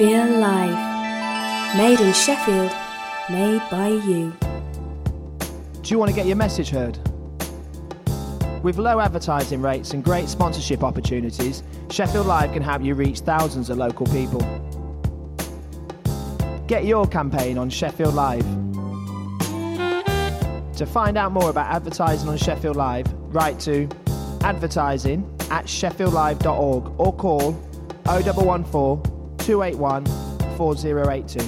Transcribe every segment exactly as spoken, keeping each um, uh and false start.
Sheffield Live. Made in Sheffield, made by you. Do you want to get your message heard? With low advertising rates and great sponsorship opportunities, Sheffield Live can help you reach thousands of local people. Get your campaign on Sheffield Live. To find out more about advertising on Sheffield Live, write to advertising at sheffield live dot org or call oh one one four, two eight one, four oh eight two.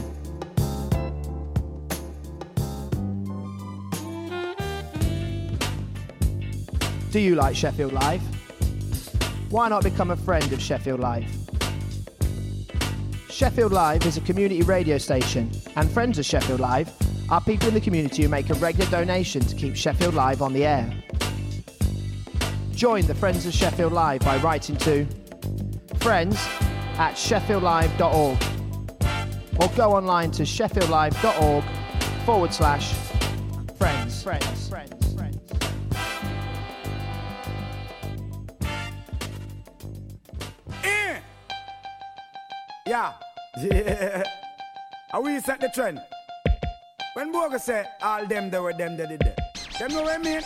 Do you like Sheffield Live? Why not become a friend of Sheffield Live? Sheffield Live is a community radio station, and friends of Sheffield Live are people in the community who make a regular donation to keep Sheffield Live on the air. Join the Friends of Sheffield Live by writing to friends at sheffield live dot org or go online to sheffield live dot org forward slash friends. Friends. Friends. Friends. Eh. Yeah. Yeah. Are we set the trend? When Boga say all them they were them they did that. Them know what I mean?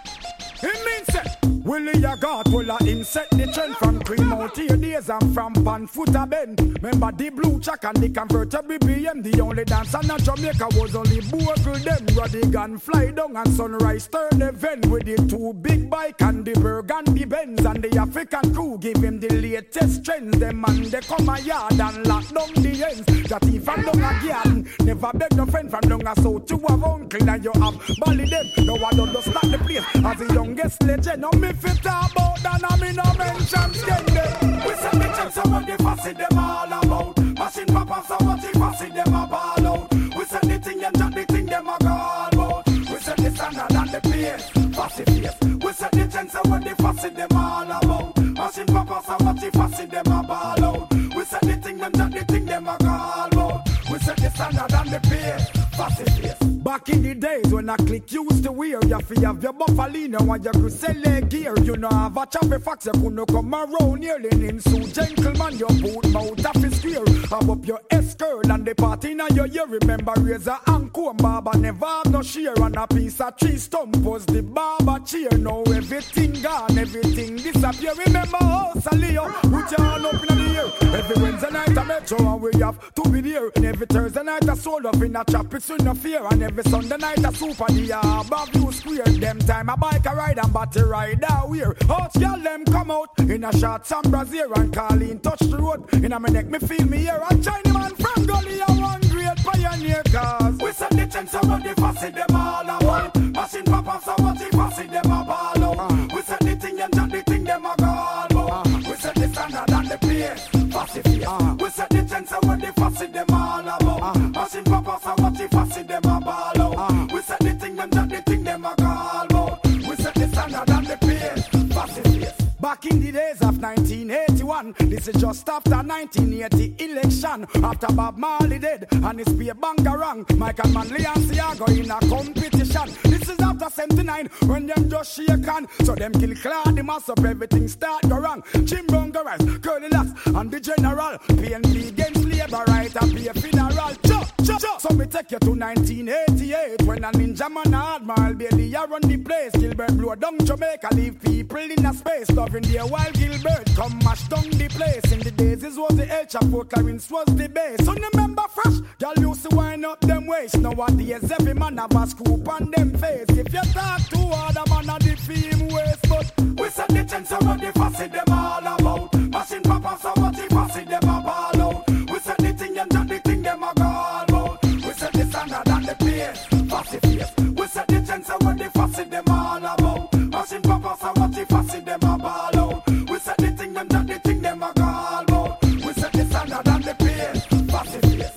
It means that Willie ya got full of insect the trend from cream out here days and from pan foot a bend. Remember the blue check and the convertible B M. The only dance in Jamaica was only Bogle them. Rodigan fly down and sunrise turn event with the two big bike and the Burgundy Benz and the African crew give him the latest trends. Them man they come a yard and lock down the ends. That he from down a garden never beg no friend from down a south to have uncle and you have Bally them. No one don't start the place as the youngest legend. No me fit talk about that, I mean no mention skin them. We say the checks so what the fussy them all about. Machine papa so what the fussy them a ball out. We say the thing and just the thing them a call about. We say the standard and the pace, fussy face. We say the checks so what the fussy them all about. Machine papa so what the fussy them a ball out. We say the thing and just the thing them a call about. We say the standard and the pace, fussy face. Back in the days when I click used to wear, you fi have your buffalino and you could sell a gear. You know have a choppy fox, you couldn't come around here. Leaning so gentleman, your boot mouth off is square. Have up your S-curl and the party now your year. Remember razor and comb, barber never have no shear. And a piece of tree stump was the barber chair. Now everything gone, everything disappear. Remember house a Leo, put your hand up in the air. Every Wednesday night a metro and we have to be there. And every Thursday night a soul up in a chop, it's with no fear. And every Sunday night a super the above you square. Them time a bike a ride and battery ride a wear. Out y'all them come out in a short some brazier and call in touch the road. In a me neck me feel me here. A China man from Gully a one great pioneer cause we said the chance of the fussy them all about. Machine papa so what the fussy them a ball out. Uh. We said the thing and just the thing them a call about. Uh. We said the standard and the pace, fussy face. Uh. We said the chance of the fussy them all about. Uh. Machine papa so what the fussy them a ball out. Uh. We said the thing and just the thing them a call about. We said the standard and the pace, fussy face. Back in the days of nineteen eighty-one, this is just after nineteen eighty election. After Bob Marley dead and his peer bangarang, Michael Manley and Siago in a competition. This is after seventy-nine when them just shake on. So them kill Claude, the mass up, everything start go wrong. Jim Bunga Rice, Curly Lass and the General. P N P against labor right and pay a funeral. Chop, chop, chop. So we take you to nineteen eighty-eight when a ninja man Admiral Bailey a run the place. Gilbert blow down Jamaica, leave people in a space. Loving there while Gilbert come mash down the place. In the days this was the El Chapo, Clarence was the base. So remember fresh, y'all used to wind up them waist. Nowadays every man have a scoop on them face. If you talk too hard, a man a the film waste. But we said the chance of what the fussy them all about. Machine papa so what the fussy them a ball out. We said the thing and just the thing them a call about. We said the standard and the pace, fussy face. We said the chance of what the fussy them all about. Machine papa so what the fussy them a ball out. We said the thing and just the thing them a call about. We said the standard and the pace, fussy face.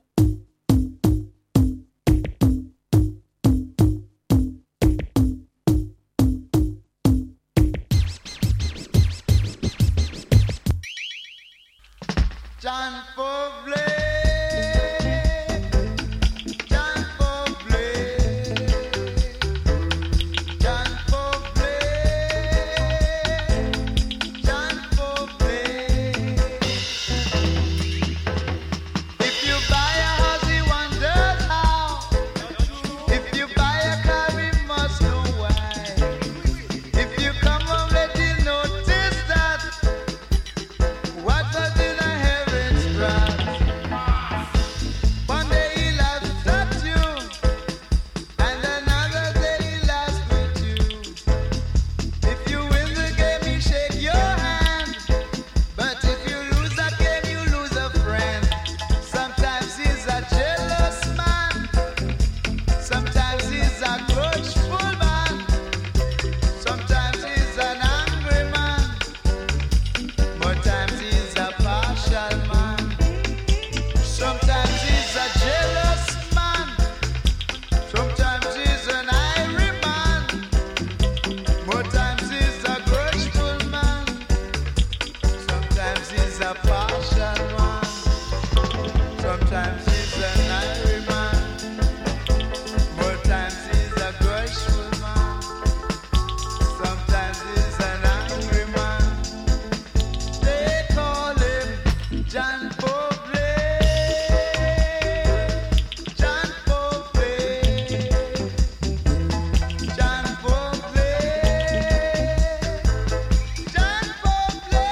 John Fovley. partial man. Sometimes he's an iron man. More times he's a grudgeful man. Sometimes he's an angry man. They call him John Popley. John Popley. John Popley. John Popley.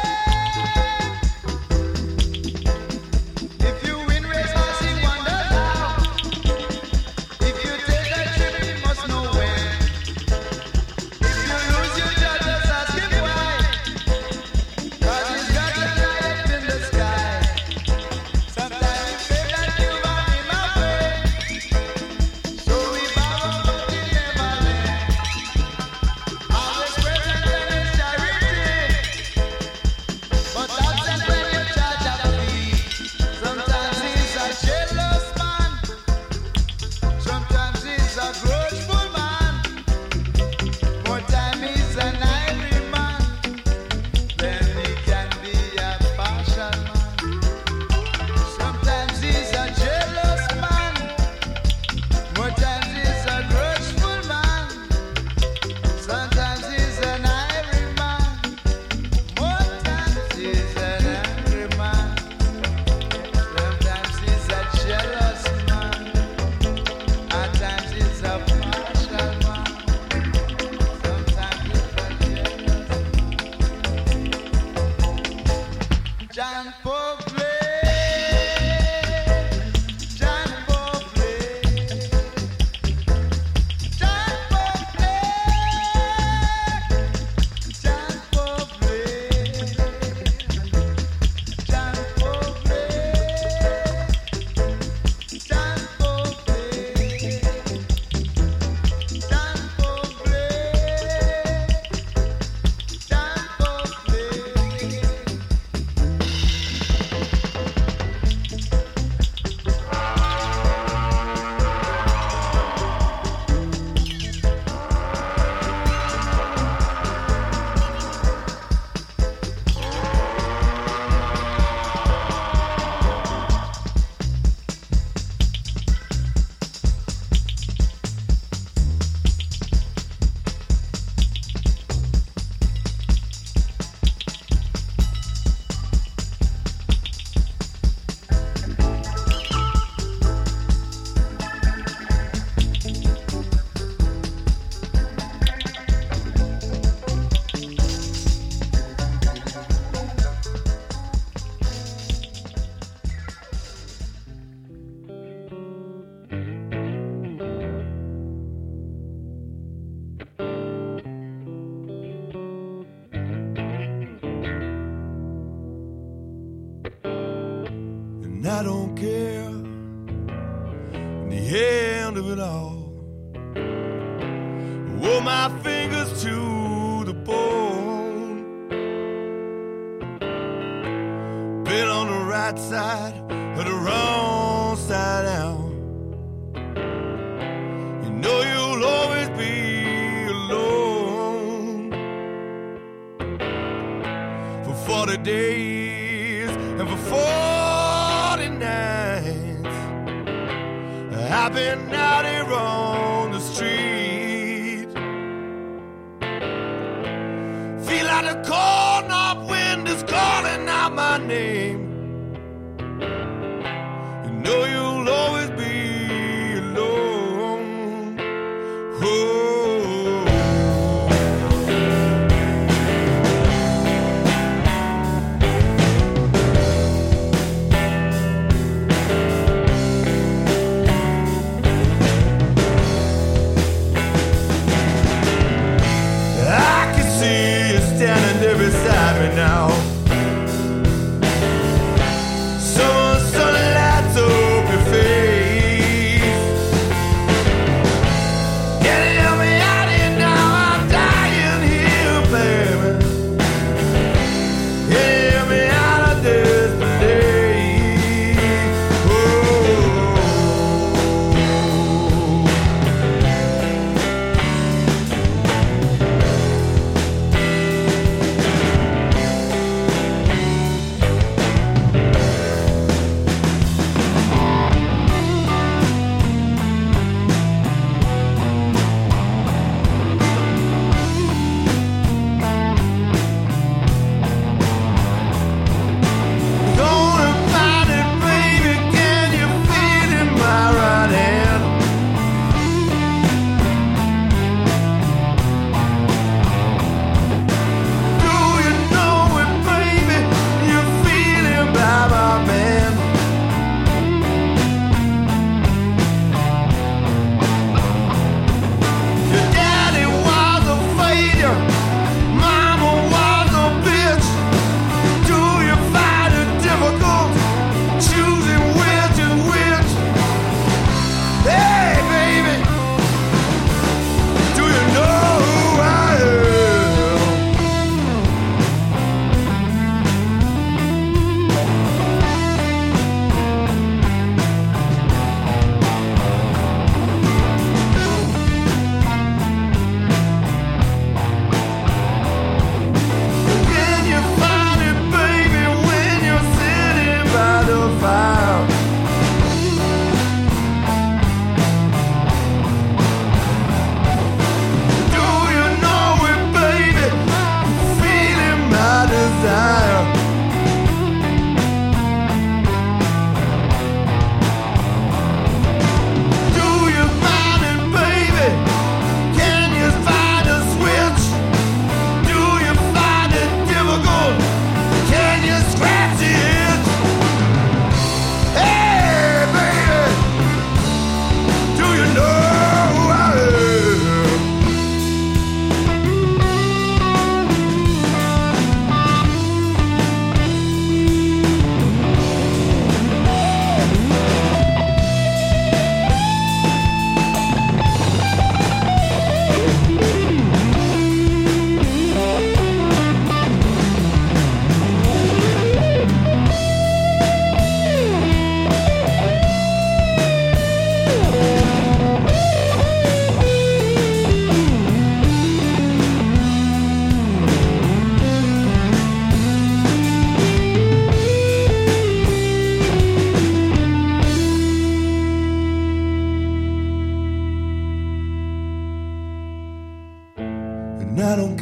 If you win race horse, he wonders how. If you take a trip, he must know when. If you lose, you just ask him why. 'Cause he's got a light in the sky. Sometimes he say that you are in my way. So we bow but he never left. Always present when it's charity. But that's just when you charge a fee. Sometimes he's a jealous man. Sometimes he's a grudgeful man. More time he's an angry man. Then he can be a partial man. Sometimes he's a jealous man. More times he's a grudgeful man. Sometimes he's an angry man. More times he's an angry man. Sometimes he's a jealous man. At times he's a partial man. Sometimes he's a jealous man. John Popley. John Popley. John Popley. John Popley. John Popley. John Popley. John Popley. John And I don't care in the end of it all. Wore my fingers to the bone. Been on the right side or the wrong side out. You know you'll always be alone. For forty days and for forty nights I've been out here on the street. Feel like the cold north wind is calling out my name. You know you'll always be alone. Oh. I can see you standing there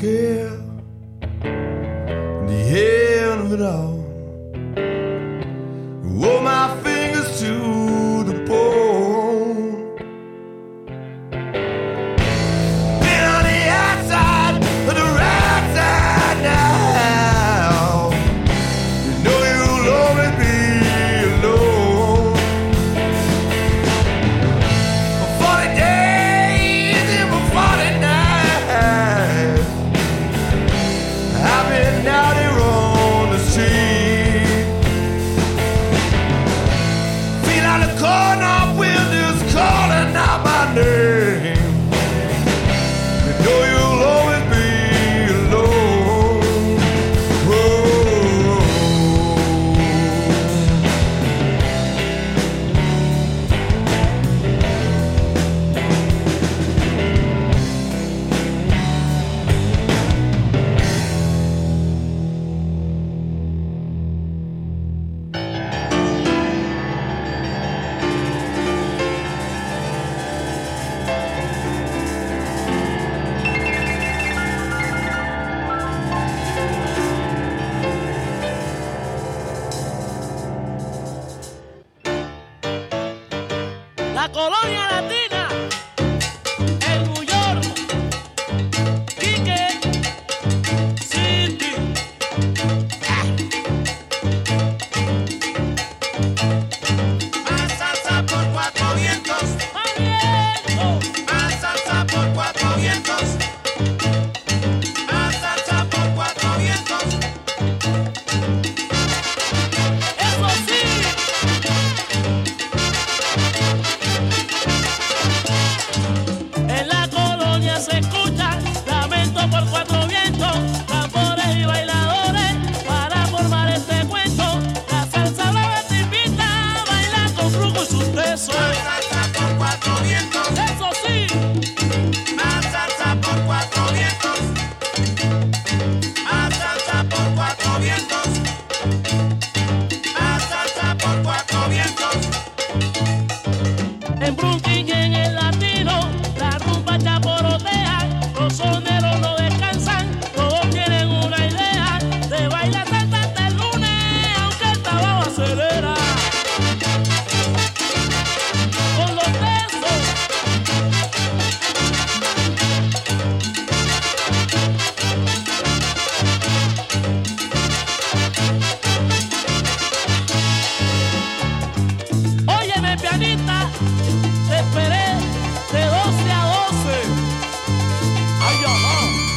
care. In the end of it all, wore my fingers to the bone. Been on the outside of the right side now. You know you'll always be alone. For forty days and for forty nights, I've been out here on the street. Feel like the corner wind is calling out my name. You know you'll always be alone. Whoa. La colonia latina, el New York, Quique City. Más salsa por cuatro vientos, ¡Aliento! más salsa por cuatro vientos, más salsa por cuatro vientos. ¡Eso sí! En la colonia se escucha lamento por cuatro vientos, tambores y bailadores para formar este cuento. La salsa brava te invita a bailar con fruco y sus besos. Más salsa por cuatro vientos, Eso sí, más salsa por cuatro vientos, más salsa por cuatro vientos, más salsa por cuatro vientos. en Brooklyn y en el latino, la rumba chaporotea, los soneros no descansan, todos tienen una idea de bailar salsa hasta el lunes, aunque el trabajo acelera. Con los besos, óyeme pianista, te esperé de doce a doce. Ay, ajá.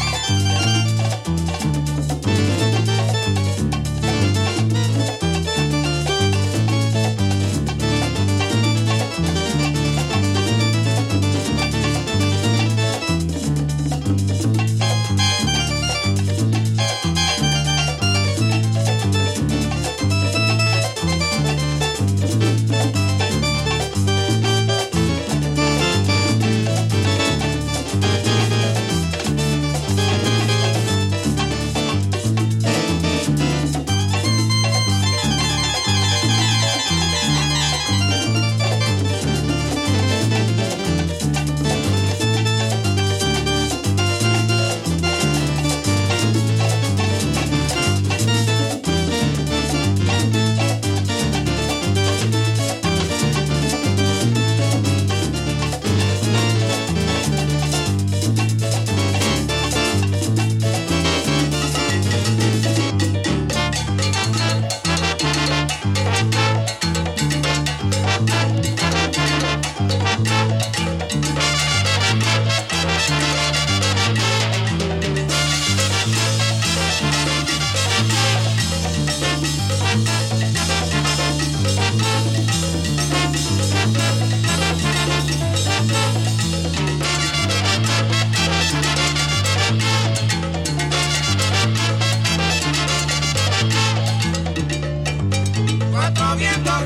Cuatro vientos,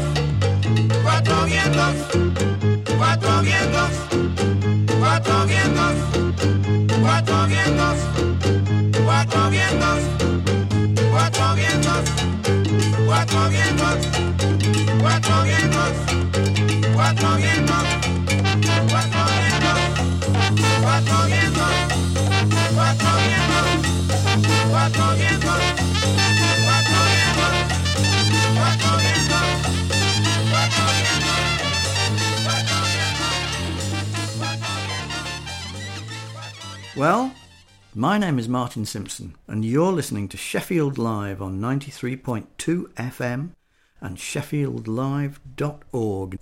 cuatro vientos, cuatro vientos, cuatro vientos, cuatro vientos, cuatro vientos, cuatro vientos, cuatro vientos, cuatro vientos, cuatro vientos, cuatro vientos, cuatro vientos, cuatro vientos. Well, my name is Martin Simpson, and you're listening to Sheffield Live on ninety-three point two F M and sheffield live dot org.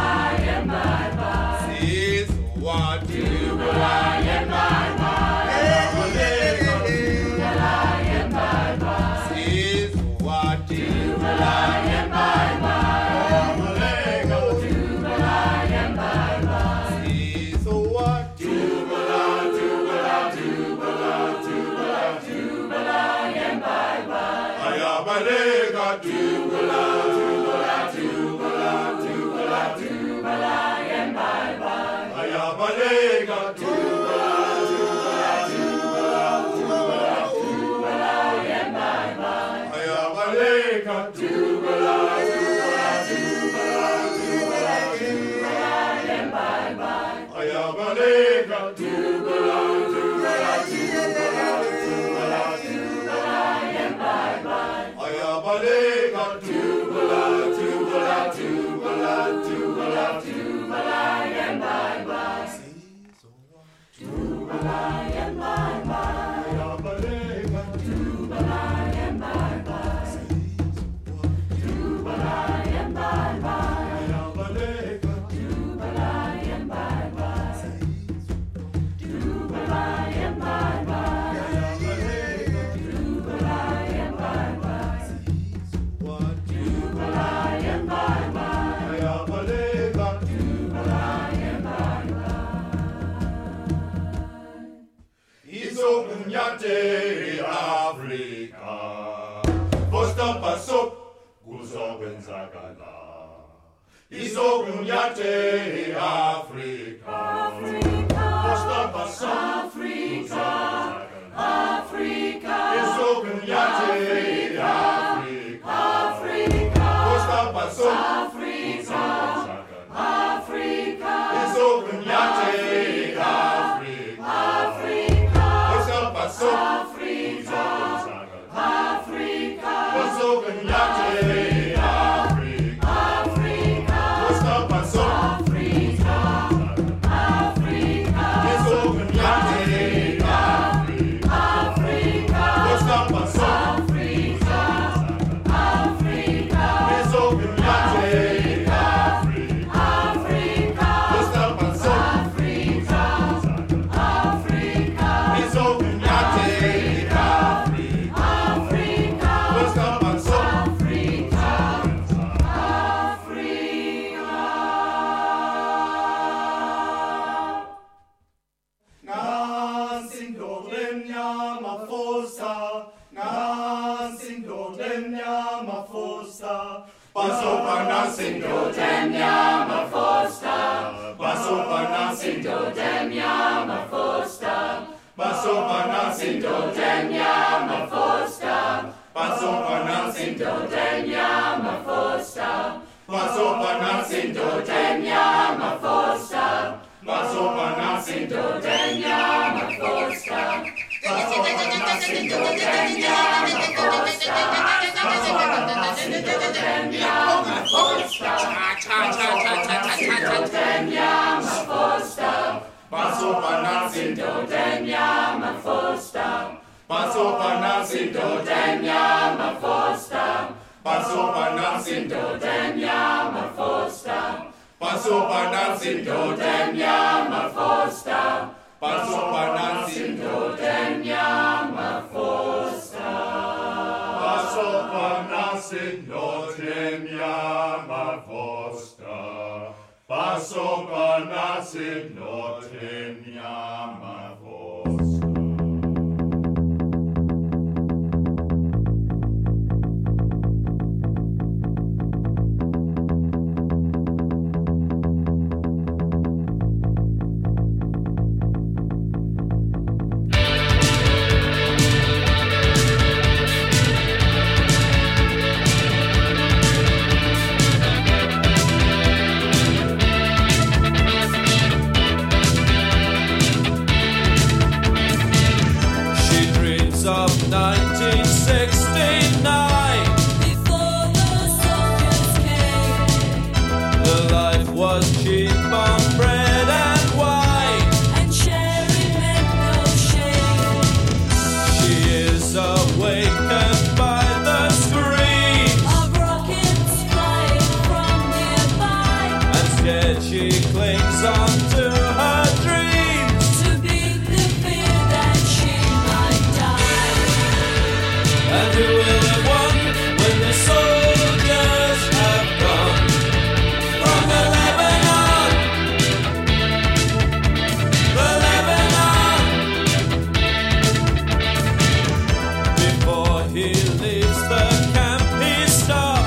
What do I in my mind? Gonzagala. Izogunyate Africa. Africa. Costa Paso. Africa. Africa. Izogunyate Africa. Africa. Costa Paso. Africa. Africa. Izogunyate Africa. Africa. Costa Paso. Africa. Africa. Izogunyate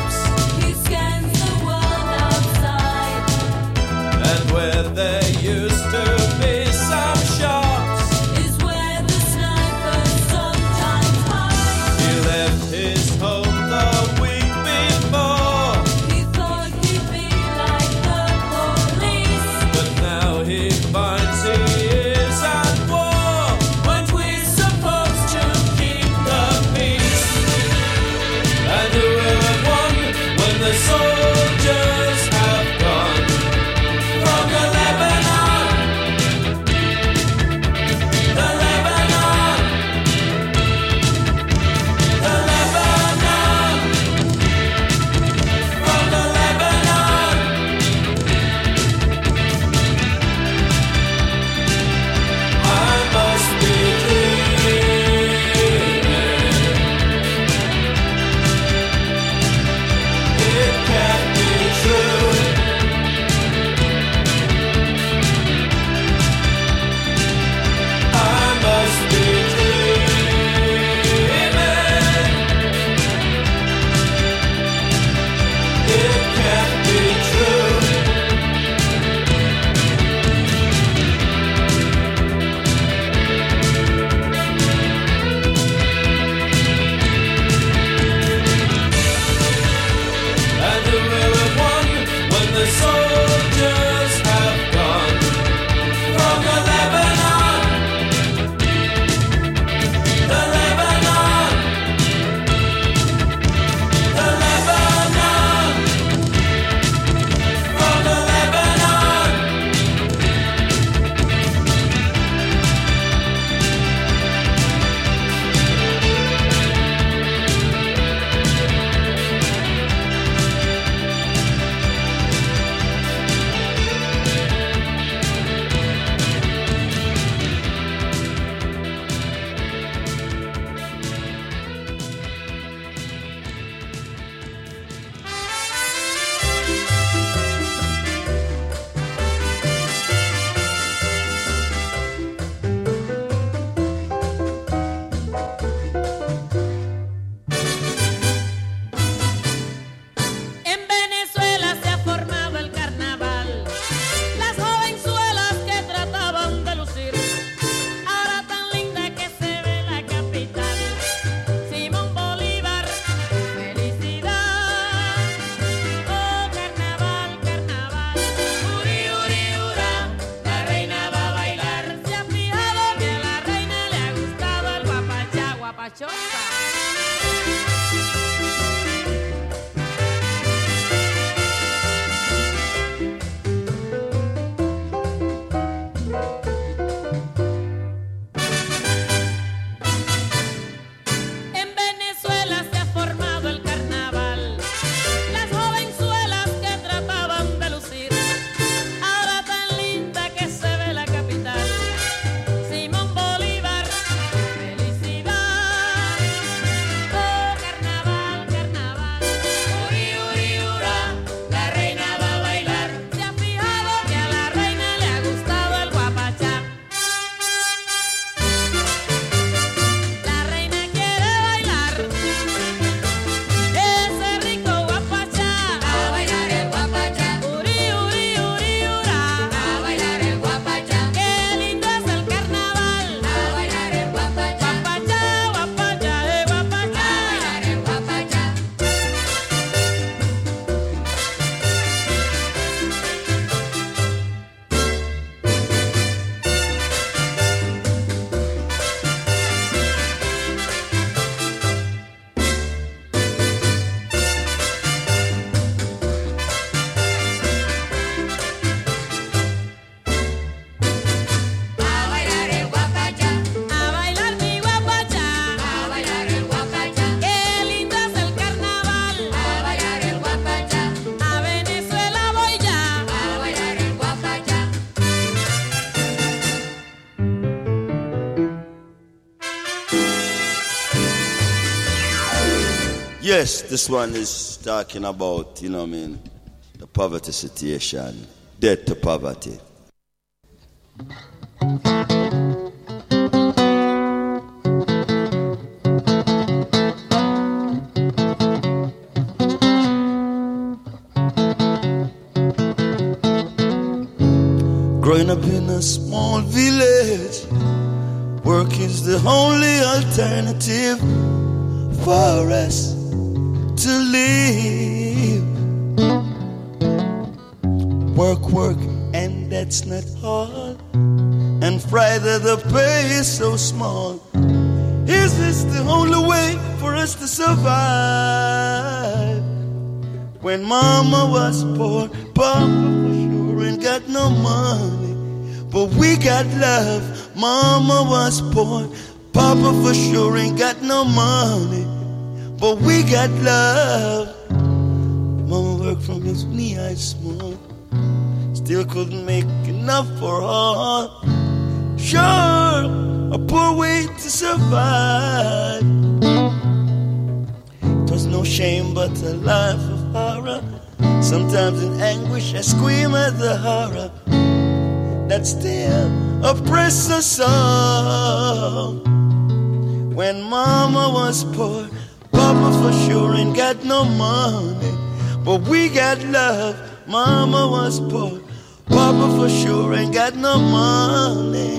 where they used Yes, this one is talking about, you know what I mean, the poverty situation, death to poverty. Growing up in a small village, work is the only alternative for us to live. Work, work, and that's not all. And Friday the pay is so small. Is this the only way for us to survive? When mama was poor, papa for sure ain't got no money, but we got love. Mama was poor, papa for sure ain't got no money, but we got love. Mama worked from his knee eyes small, still couldn't make enough for all. Sure, a poor way to survive. It was no shame but a life of horror. Sometimes in anguish I scream at the horror that still oppress us all. When mama was poor, papa for sure ain't got no money, but we got love. Mama was poor, papa for sure ain't got no money.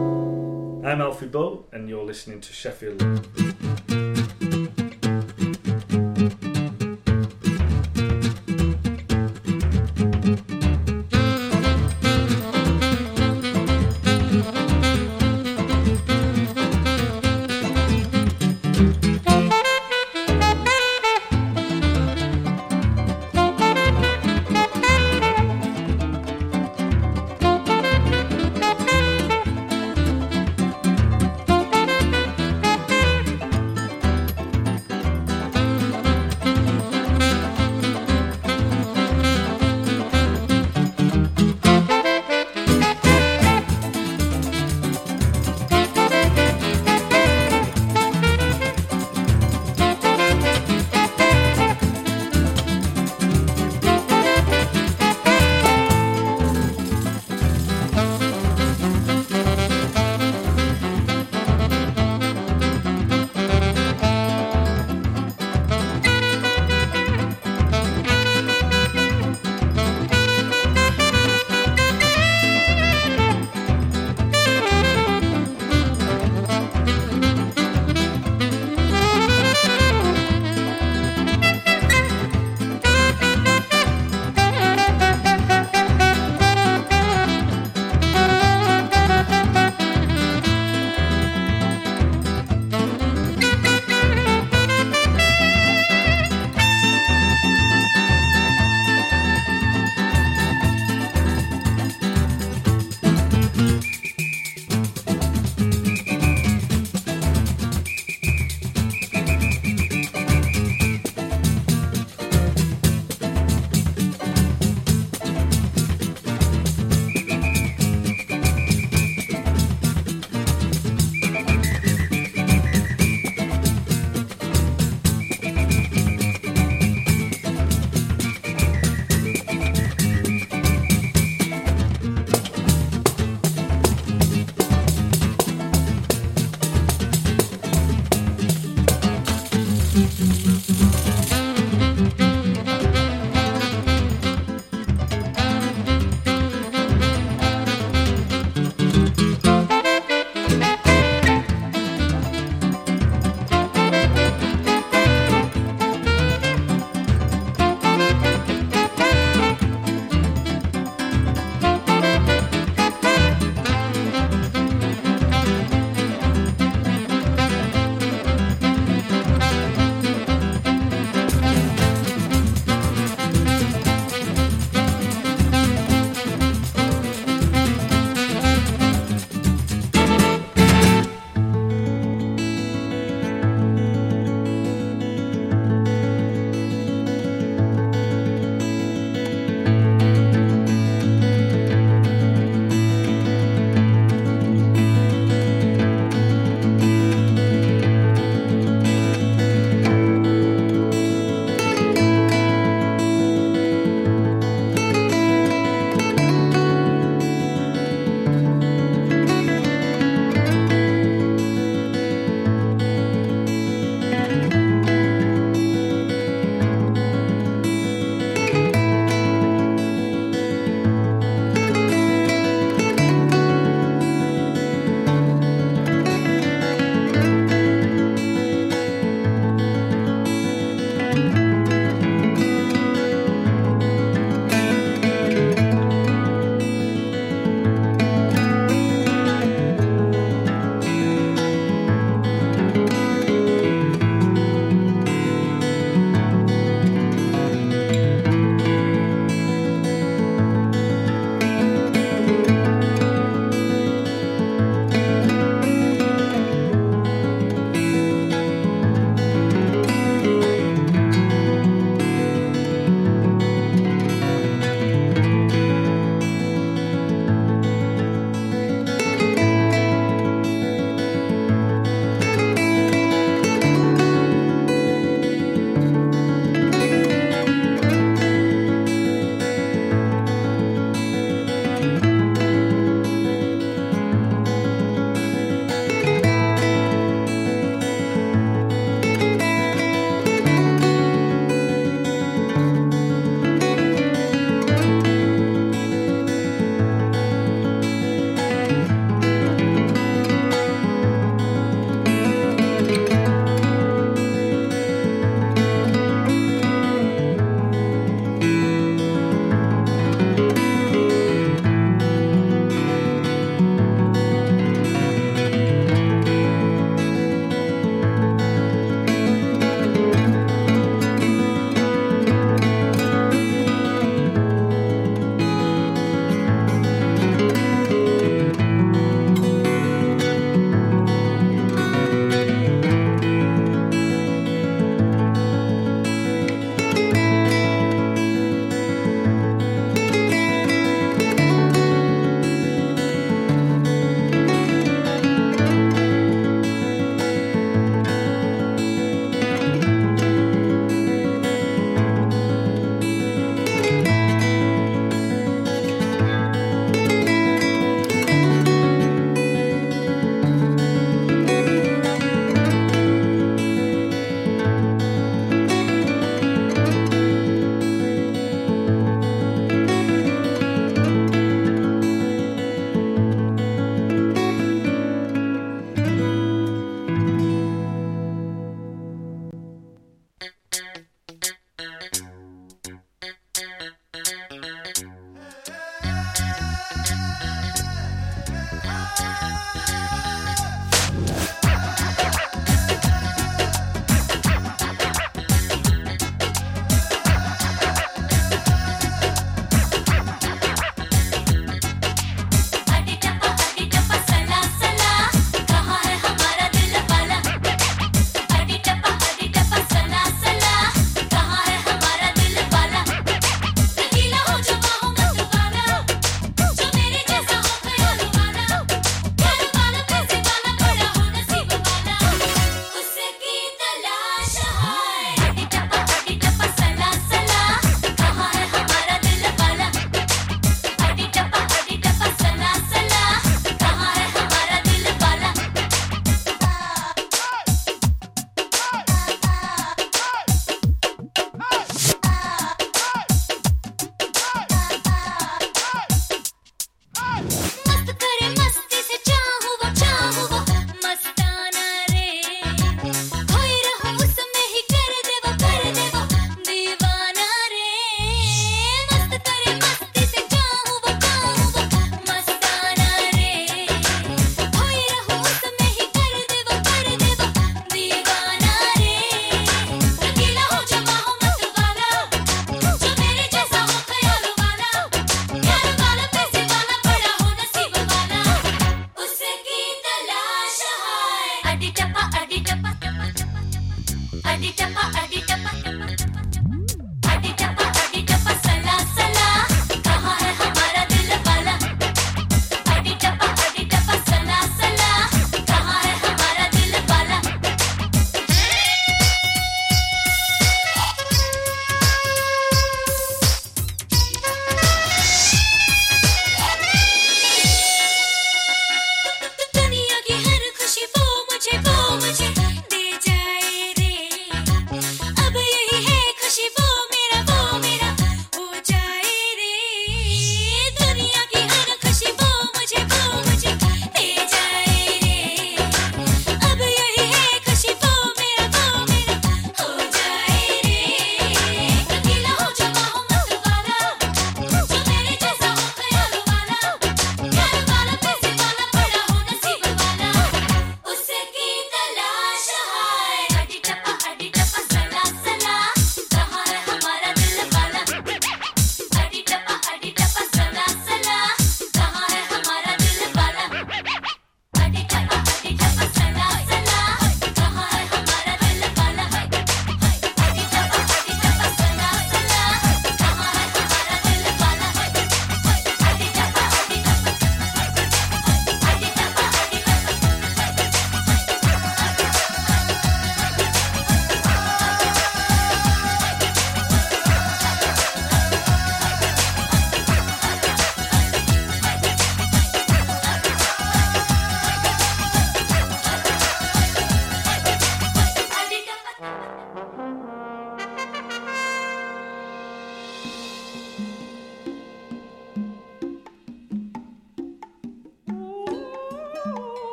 I'm Alfie Bow, and you're listening to Sheffield.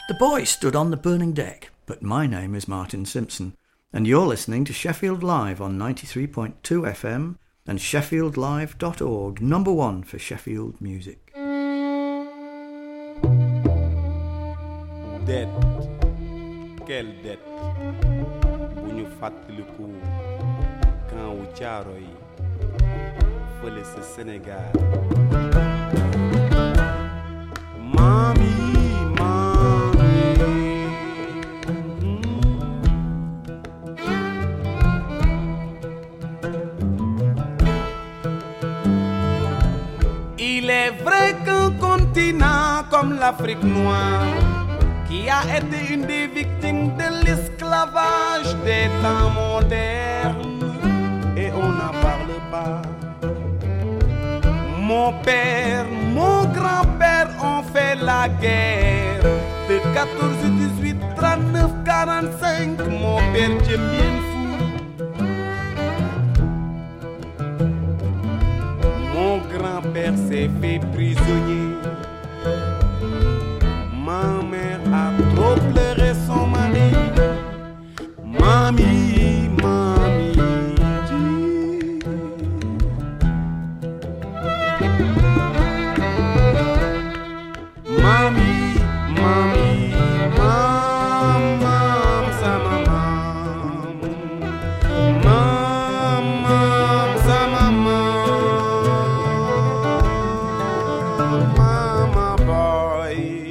The boy stood on the burning deck, but my name is Martin Simpson, and you're listening to Sheffield Live on ninety-three point two F M and sheffield live dot org, number one for Sheffield music. Det, quelle dette bu ñu fàttaliku camp wu Caaroy fële sa Sénégal. Mami, mami, il est vrai qu'un continent comme l'Afrique noire, qui a été une des victimes de l'esclavage des temps modernes, et on n'en parle pas. Mon père, mon grand-père ont fait la guerre de quatorze, dix-huit, trente-neuf, quarante-cinq. Mon père était bien fou. Mon grand-père s'est fait prisonnier. Ma mère a trop pleuré son mari. Mami, mami, dis. Mami, mami, maman, sa maman. Maman, sa maman. Mama boy.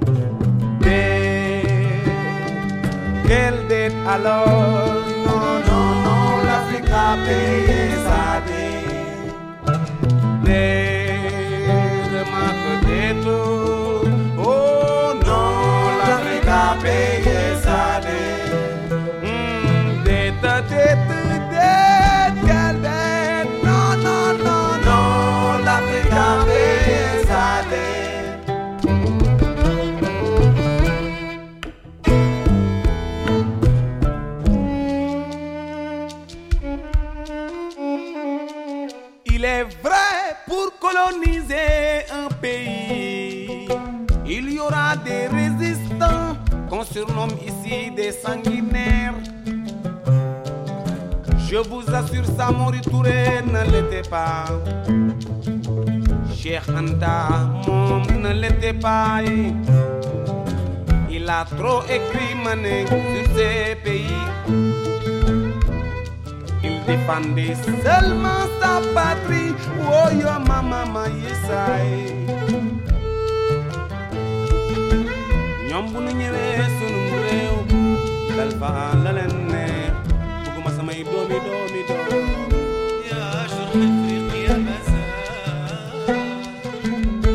Quelle dette alors? Non, non, non, l'Afrique a payé sa dette. Dette, ma dette. Oh non, l'Afrique a payé sa dette. Mm, dette, dette, dette, quelle dette? Non, non, non, non, l'Afrique a payé sa dette. Il est vrai, pour coloniser un pays, il y aura des résistants qu'on surnomme ici des sanguinaires. Je vous assure, Samori Touré ne l'était pas. Cheikh Anta Mom ne l'était pas. Il a trop écrit mané sur ces pays. Il défendait seulement sa patrie. Oh yo mama ma yesaay. Ñoom bu ñu ñëwee sunu réew dal fa